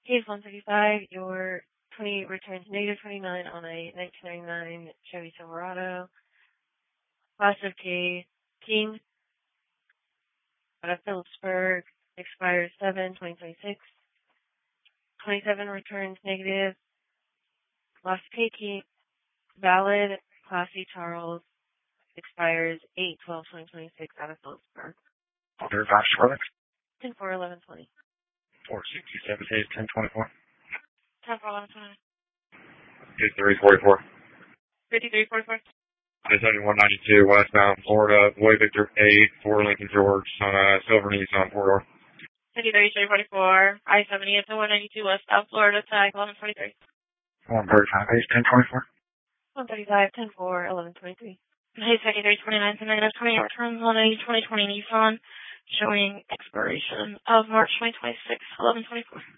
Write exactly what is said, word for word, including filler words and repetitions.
Case one thirty-five, your twenty returns negative twenty-nine on a nineteen ninety-nine Chevy Silverado. Class of K, King, out of Phillipsburg, expires seven twenty twenty-six. twenty-seven returns negative. Class K, King, valid. Class C, Charles, expires eight twelve twenty twenty-six, out of Phillipsburg. thirty-five Charlotte. ten four eleven twenty. four sixty-seven Hayes, ten twenty-four. ten four eleven twenty. fifty-three forty-four. fifty-three forty-four. I seventy-one ninety-two, westbound Florida, Boy Victor eight, four Lincoln George, on a silver Nissan four-door. fifty-three forty-four. I seventy at the one ninety-two westbound Florida, tag eleven twenty-three. one thirty-five Hayes, ten twenty-four. one thirty-five, ten four, eleven twenty-three. Hayes thirty-three twenty-nine, negative twenty returns on a twenty twenty Nissan, showing expiration of March twenty twenty-six, eleven twenty-four.